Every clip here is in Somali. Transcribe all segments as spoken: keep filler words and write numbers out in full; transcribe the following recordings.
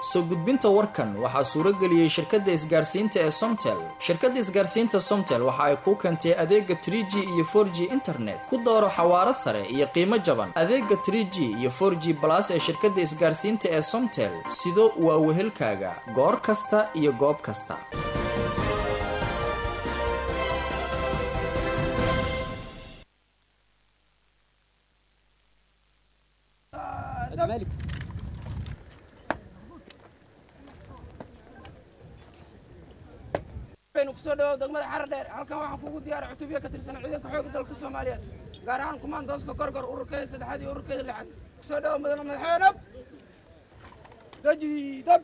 soo gudbinta warkan waxaa suuro geliyey shirkadda isgaarsiinta ee Somtel. Shirkadda isgaarsiinta Somtel waxa ay ku keentay adeega three G iyo four G internet ku dooro xawaaro sare iyo qiimo jaban. Adeega three G iyo four G plus ee shirkadda isgaarsiinta ee Somtel sido waa wehelkaaga goor kasta iyo goob kasta. مالك بين كسودو دغمada xar dheer halkan waxaan kugu diyaar cutubyo ka tirsan ciidanka xoogga dalka Soomaaliyeed gaar ahaan kumaandooska gorgor ururkeeda saddexaad iyo ururkeeda lixaad كسودو madana madaxweyne daji dab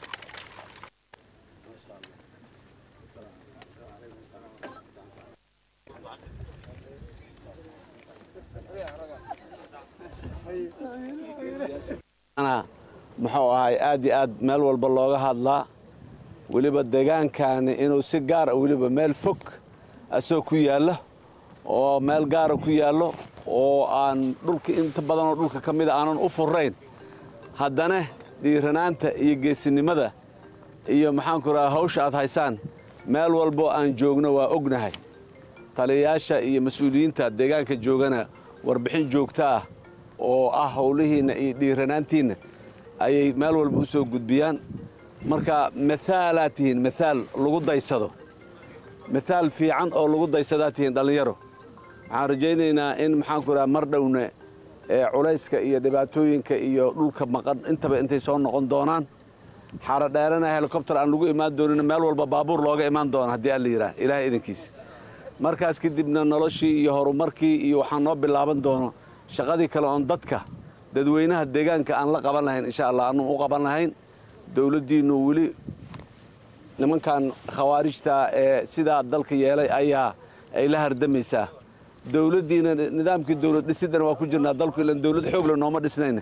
أنا muxuu ahay aad iyo aad meel walba looga hadlaa waliba deegaankan inuu si gaar ah waliba meel fog asoo ku yaalo oo meel gaar ah ku yaalo oo aan dhulka inta badan oo dhulka kamid ah aanan u furayn haddana dhiiranaanta iyo geesinimada iyo maxaan ku rahaa hawsha aad haysaan meel walba aan joogno waa ognahay taliyayaasha iyo mas'uuliyiinta deegaanka joogana warbixin joogto ah oo ah hawlihiina iyo dhiiranaantiina ayay meel walba u soo gudbiyaan marka misaalaatihiin misaal lagu daysado misaal fiican oo lagu daysadaatihiin dhalinyaro waxaan rajaynaynaa in maxaan ku rahaa mar dhowna ee culayska iyo dhibaatooyinka iyo dhulka maqan intaba intay soo noqon doonaan xara dheerana helicopter aan lagu imaan doonin meel walba baabuur looga imaan doona haddii aan la yiraahdo ilaahay idinkiisa markaas kadibna noloshii iyo horumarkii iyo waxaan noo bilaaban doono shaqadii kale oon dadka dadweynaha deegaanka aan la qaban lahayn insha Allah aanu u qaban lahayn dawladdiinu wali nimankan khawaarijta ee sida dalka yeelay ayaa ay la hardamaysaa dawladdiina nidaamkii dawlad dhisidana waa ku jirnaa dalku ilaan dawlad xoog leh nooma dhisnayna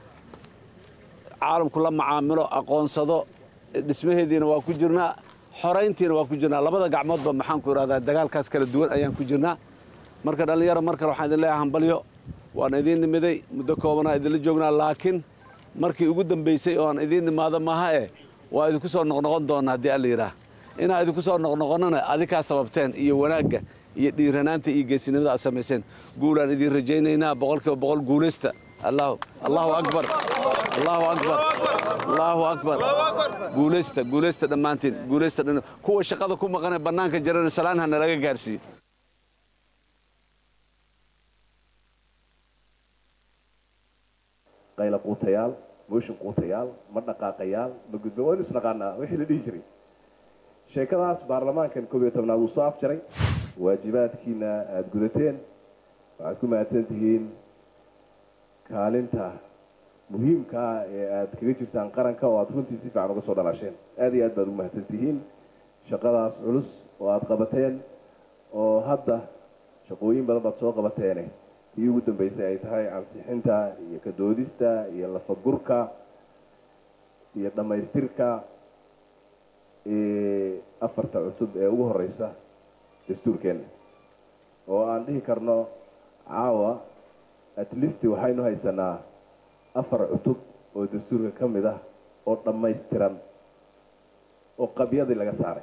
caalamku la macaamilo aqoonsado dhismaheediina waa ku jirnaa xorayntiina waa ku jirnaa labada gacmoodba maxaan ku iraahdaa dagaalkaas kala duwan ayaan ku jirnaa marka dhalinyaro marka waxaan idin leeyahay hambalyo waan idin nimiday muddo koobanaa idinla joognaa laakiin markii ugu dambaysay oo aan idin nimaado maaha ee waa idinku soo noqnoqon doonaa haddii alla yidhaah inaa idinku soo noqnoqonnana adikaa sababteen iyo wanaagga iyo dhiiranaanta iyo geesinimada aad samayseen guulaan idin rajaynaynaa boqolkiiba boqol guulaysta allahu allahu akbar allahu akbar allahu akbar guulaysta guulaysta dhammaantiin guulaysta kuwa shaqada ku maqanee bannaanka jirana salaan hana laga gaarsiiyo qayla quutayaal mooshin quutayaal ma dhaqaaqayaal ma gudbo waan isnaqaanaa wixii la dhihi jiray sheekadaas baarlamaankan koob iyo tobnaad uu soo afjaray waajibaadkiina aada gudateen waxaad ku mahadsan tihiin kaalinta muhiimka ah ee aada kaga jirtaan qaranka oo aada runtii si fiican uga soo dhalaasheen aada iyo aad baad ugu mahadsan tihiin shaqadaas culus oo aada qabateen oo hadda shaqooyin badan baad soo qabateene tii ugu dambaysay ay tahay ansixinta iyo ka doodista iyo lafagurka iyo dhammaystirka afarta cusub ee ugu horeysa dastuurkeenna oo aan dhihi karno caawa at least waxaynu haysanaa afar cutub oo dastuurka ka mid ah oo dhammaystiran oo qabyadii laga saaray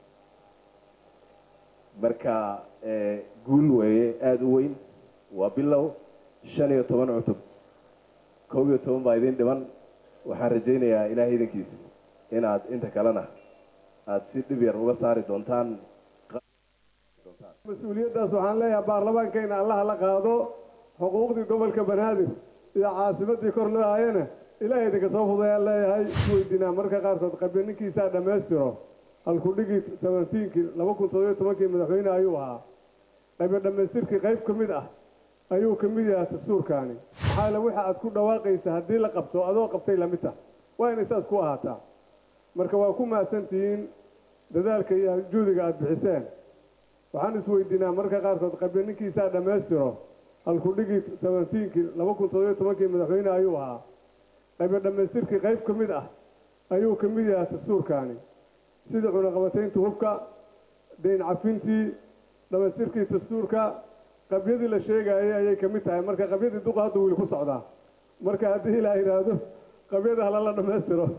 marka guul weeye aada u weyn waa bilow shan iyo toban cutub koob iyo toban baa idin dhiman waxaan rajaynayaa ilaahay idinkiis inaad inta kalena aada si dhib yar uga saari doontaan mas-uuliyaddaas waxaan leeyahay baarlamaankayna allaha la qaado xuquuqdii gobolka banaadir iyo caasimaddii kor loo hayana ilaahay idinka soo fudayaan leeyahay isweydiinaa marka qaarkood qabyo ninkiisaa dhammaystiro halkudhigii sabentiinkii laba kun toddobiyo tobankii madaxweyne ayuu ahaa qabyo dhammaystirkii qayb ka mid ah ayuu ka mid yahay dastuurkaani maxaa le waxa aad ku dhawaaqaysa haddii la qabto adoo qabtay lamid tah waa inay saas ku ahaataa marka waa ku mahadsan tihiin dadaalka iyo juhdiga aada bixiseen waxaan isweydiinaa marka qaarkood qabyo ninkiisaa dhammaystiro halkudhigii sabentiinkii laba kun toddobiyo tobankii madaxweyne ayuu ahaa qabyo dhammaystirkii qayb ka mid ah ayuu ka mid yahay dastuurkaani sida cunaqabataynta hubka dayn cafintii dhammaystirkii dastuurka qabyadii la sheegayay ayay ka mid tahay marka qabyadii duqa hadda weli ku socdaa marka haddii ilaa yidhaahdo qabyada hala la dhammaystiro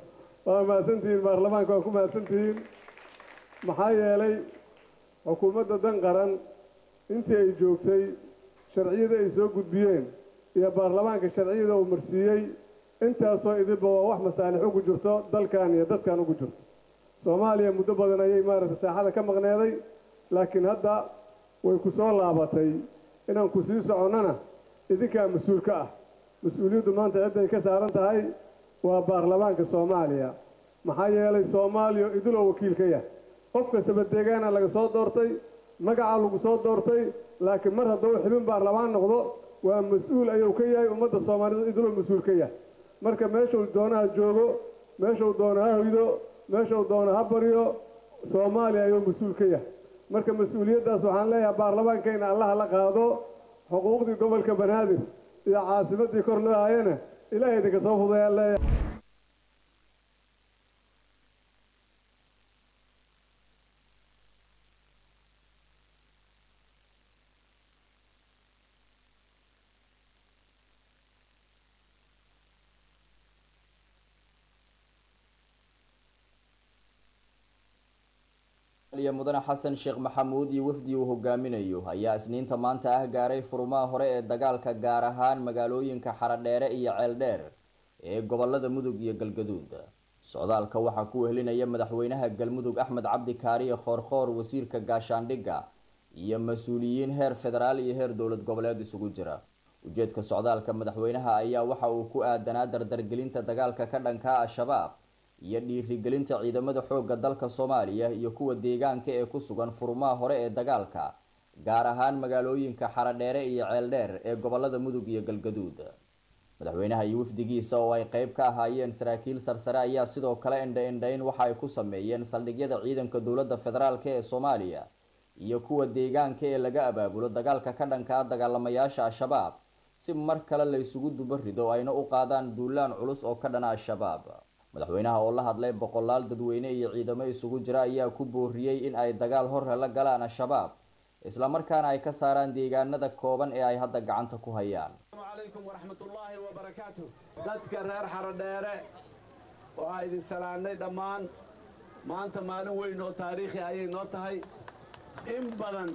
waa mahadsantihiin baarlamaanka waa ku mahadsantihiin maxaa yeelay xukuumadda dan qaran intii ay joogtay sharciyada ay soo gudbiyeen iyo baarlamaanka sharciyada uu marsiiyey intaasoo idinba waa wax masaalix ugu jirto dalkan iyo dadkan ugu jirto soomaaliya muddo badan ayay maaragtay saaxada ka maqneeday laakiin hadda way ku soo laabatay inaan ku sii soconnana idinkaa mas-uul ka ah mas-uuliyaddu maanta cidday ka saaran tahay waa baarlamaanka soomaaliya maxaa yeelay soomaaliya idiloo wakiil ka yahay qof kastaba deegaana laga soo doortay magacaa lagu soo doortay laakiin mar hadduu xibin baarlamaan noqdo waa mas-uul ayuu ka yahay ummadda soomaalida idiloo mas-uul ka yahay marka meeshuu doonaha joogo meeshuu doona ha hoydo meeshuu doona ha baryo soomaaliya ayuu mas-uul ka yahay marka mas-uuliyaddaas waxaan leeyahay baarlamaankayna allaha la qaado xuquuqdii gobolka banaadir iyo caasimaddii kor loo hayana ilaahay idinka soo fudayaan leeyahay mudane xasan sheekh maxamuud iyo wafdi uu hogaaminayo ayaa isniinta maanta ah gaaray furmaha hore ee dagaalka gaar ahaan magaalooyinka xaradheere iyo ceeldheer ee gobolada mudug iyo galgaduud socdaalka waxaa ku wehelinaya madaxweynaha galmudug axmed cabdi kaariye khoorkhoor wasiirka gaashaandhigga iyo mas-uuliyiin heer federaal iyo heer dowlad goboleed isugu jira ujeedka socdaalka madaxweynaha ayaa waxa uu ku aadanaa dardargelinta dagaalka ka dhanka al-shabaab iyo dhiirigelinta ciidamada xoogga dalka Soomaaliya iyo kuwa deegaanka ee ku sugan furmaha hore ee dagaalka gaar ahaan magaalooyinka Xaradheere iyo Ceeldheer ee gobolada Mudug iyo Galgaduud madaxweynaha iyo wafdigiisa oo ay qayb ka ahaayeen saraakiil sarsare ayaa sidoo kale indha-indhayn waxa ay ku sameeyeen saldhigyada ciidanka dowladda federaalka ee Soomaaliya iyo kuwa deegaanka ee laga abaabulo dagaalka ka dhanka ah dagaalamayaasha al-shabaab si mar kale la isugu dubarido ayna u qaadaan duulaan culus oo ka dhana al-shabaab madaxweynaha oo la hadlay boqolaal dadweyne iyo ciidamo isugu jira ayaa ku booriyay in ay dagaal hor la galaan al-shabaab isla markaana ay ka saaraan deegaanada kooban ee ay hadda gacanta ku hayaan السلام عليكم ورحمة الله وبركاته dadka reer Xaradheere oo ay idin salaanay dhamaan maanta maalin weyn oo taariikhi ayay noo tahay in badan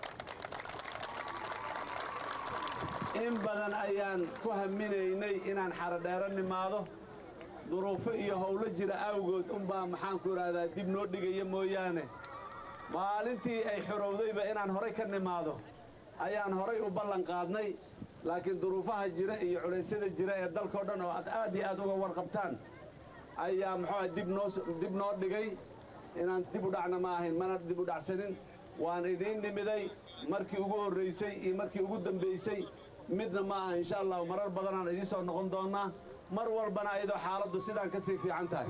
in badan ayaan ku haminaynay inaan Xaradheere nimaado duruufo iyo howlo jira awgood unbaa maxaan ku raaddaa dib noo dhigaya mooyaane maalintii ay xorowdayba inaan horay ka nimaado ayaan horay u ballan qaadnay laakiin duruufaha jira iyo culeysyada jira ee dalkoo dhan oo aad aad iyo aad uga warqabtaan ayaa muxuu dib noo dib noo dhigay inaan dib u dhacna ma ahayn mana dib u dhacsanin waan idiin nimiday markii ugu horreysay iyo markii ugu dambeysay midna ma aha insha allah marar badanaan idiin soo noqon doonaa mar walbana ayadoo xaaladdu sidaan ka sii fiican tahay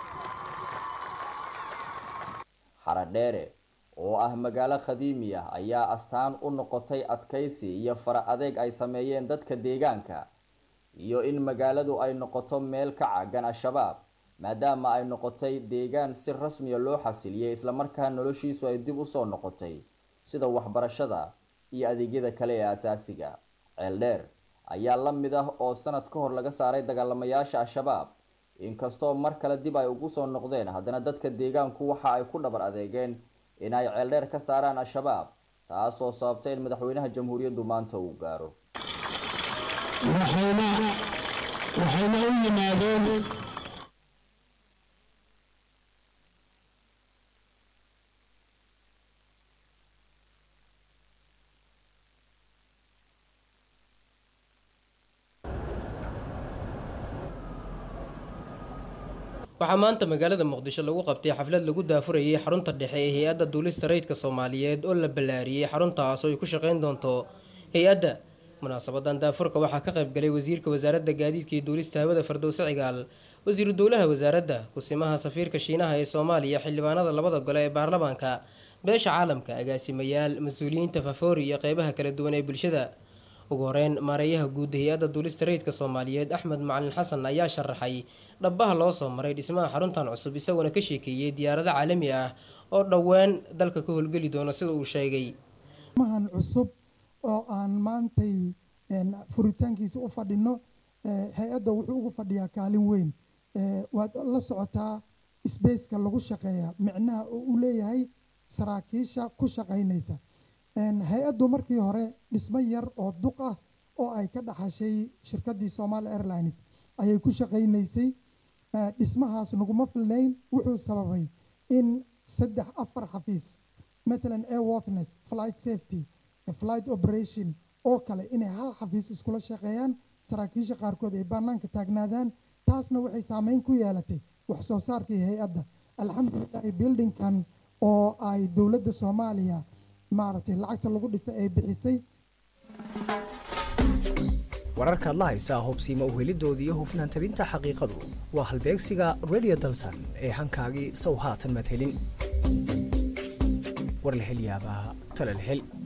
Xaradheere oo ah magaalo qadiimi ah ayaa astaan u noqotay adkaysi iyo fara adeeg ay sameeyeen dadka deegaanka iyo in magaaladu ay noqoto meel ka caagan al-shabaab maadaama ay noqotay deegaan si rasmi ah loo xasiliyay isla markaana noloshiisu ay dib u soo noqotay sida waxbarashada iyo adeegyada kale ee asaasiga Ceeldheer ayaa la mid ah oo sanad ka hor laga saaray dagaalamayaasha al-shabaab inkastoo mar kale dib ay ugu soo noqdeen haddana dadka deegaanku waxa ay ku dhabar adeegeen in ay Ceeldheer ka saaraan al-shabaab taasoo sababtay in madaxweynaha jamhuuriyaddu maanta uu gaaro waxayna waxayna u yimaadeen waxaa maanta magaalada muqdisho lagu qabtay xaflad lagu daafurayay xarunta dhexe ee hay-adda duulista rayidka Soomaaliyeed oo la ballaariyay xaruntaas oo ay ku shaqeyn doonto hay-adda munaasabadan daafurka waxaa ka qayb galay wasiirka wasaaradda gaadiidka iyo duulista hawada Fardowsi Cigaal wasiiru dowlaha wasaaradda kusimaha safiirka Shiinaha ee Soomaaliya xildhibaanada labada gole ee baarlamaanka beesha caalamka agaasimayaal mas'uuliyiinta Faafoori iyo qaybaha kala duwan ee bulshada ugu horeyn maareeyaha guud hay'adda duulista rayidka Soomaaliyeed Axmed Macalin Xasan ayaa sharaxay dhabaha loo soo maray dhismaha xaruntan cusub isagoo ka sheekeeyay diyaarado caalami ah oo dhawaan dalka ka howlgali doona sida uu sheegay mahan cusub oo aan maantay furitaankiisa u fadhino hay'adda wuxuu ugu fadhiyaa kaalin weyn waad la socotaa spaceka lagu shaqeeya micnaha uu leeyahay saraakiisha ku shaqaynaysa hay-addu markii hore dhismo yar oo duq ah oo ay ka dhaxashay shirkaddii Somali Airlines ayay ku shaqaynaysay dhismahaas naguma filnayn wuxuu sababay in saddex afar xafiis مثلا airworthiness flight safety flight operation oo kale inay hal xafiis iskula shaqeeyaan saraakiisha qaarkood ay bannaanka taagnaadaan taasna waxay saameyn ku yeelatay wax soo saarkii hay-adda alxamdulilah buildingkan oo ay dowladda Soomaaliya maaragtay lacagta lagu dhisay ay bixisay wararka la haysa hubsiima u helidoodii iyo hufnaan tabinta xaqiiqadu waa halbeegsiga Radio Dalsan ee hankaagii sow haatan madhelin war la hel yaabaa tala la hel